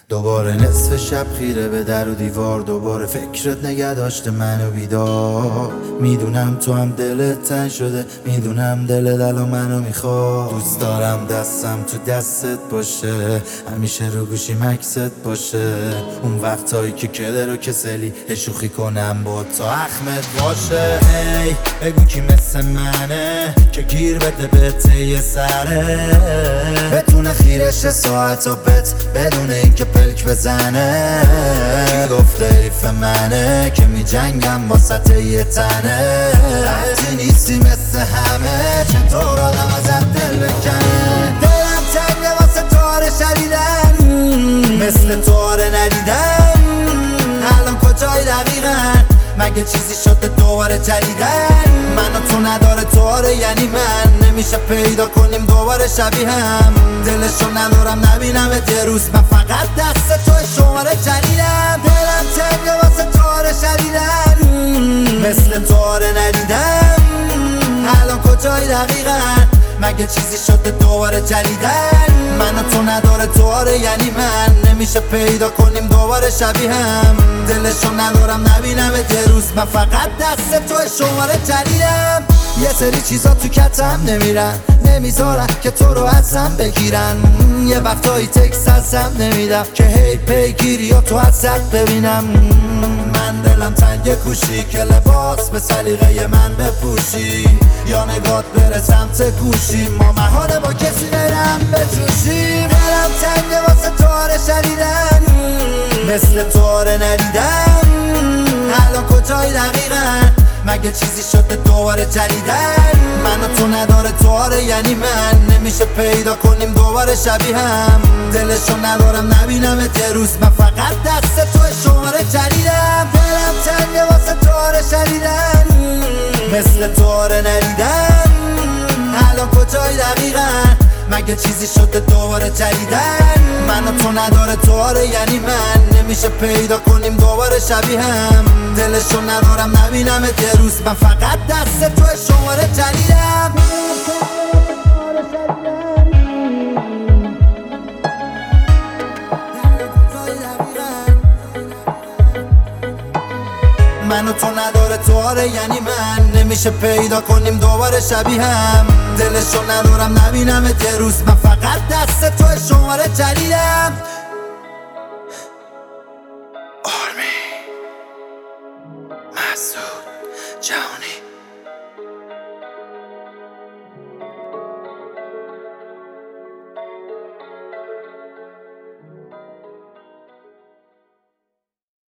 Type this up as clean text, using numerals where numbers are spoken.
دوباره نصف شب خیره به در و دیوار، دوباره فکرت نگه داشته منو بیدار. میدونم تو هم دلت تنگ شده، میدونم دلت الان منو میخواد. دوست دارم دستم تو دستت باشه، همیشه رو گوشی مکست باشه. اون وقتایی که کدر و کسلی شوخی کنم با تا اخمت باشه. هی بگو کی مثل منه که گیر بده به ته سره، بتونه خیرش ساعت و بت بدون اینکه پلک بزنه. کی گفته حیف منه که می جنگم واسط یه تنه. وقتی نیستی مثل همه چطور آدم ازت دل بکنه. دلم تنگه واسه تاره شدیدن، مثل تاره ندیدن. الان کجای دقیقا؟ مگه چیزی شده دوباره جدیدن؟ من و تو نداره تواره، یعنی من نمیشه پیدا کنیم دوباره شبیه هم. دلشو ندارم نبینمت یه روز، من فقط دست توی شماره جدیدم. دلم تنگه واسه تواره شدیدن، مثل تواره ندیدم. الان کجای دقیقا؟ مگه چیزی شده دوباره جدیدن؟ من و تو نداره تواره، یعنی من نمیشه پیدا کنیم دوباره شبیه هم. دلشو ندارم نبینمت یه روز، من فقط دست توی شماره جدیدم. یه سری چیزا تو کتم نمیرن، نمیذارن که تو رو ازم بگیرن. یه وقتایی تکست ازم نمیدم که هی پیگیری یا تو ازت ببینم. من دلم تنگ کوشی که لباس به سلیقه من بپوشی، یا نگات بره سمت گوشی، ما محاله با کسی برم بجوشیم. دلم تنگ واسه تواره شدیدن، مثل تواره ندیدن. الان کجای دقیقا؟ مگه چیزی شده دوباره جدیدن؟ من و تو نداره تواره، یعنی من نمیشه پیدا کنیم دوباره شبیه هم. دلشو ندارم نبینمت یه روز، من فقط دست توی شماره جدیدم. دلم تنگه واسه تواره شدیدن، مثل تواره ندیدن. الان کجای دقیقا؟ مگه چیزی شده دوباره جدیدن؟ من و تو نداره تواره، یعنی من نمیشه پیدا کنیم دوباره شبیه هم. دلشو ندارم نبینمت یه روز، من فقط دست توی شماره جدیدم. من و تو نداره تواره، یعنی من نمیشه پیدا کنیم دوباره شبیه هم. دلشو ندارم نبینمت یه روز، من فقط دست توی شماره جدیدم. آرمی مسعود جهانی.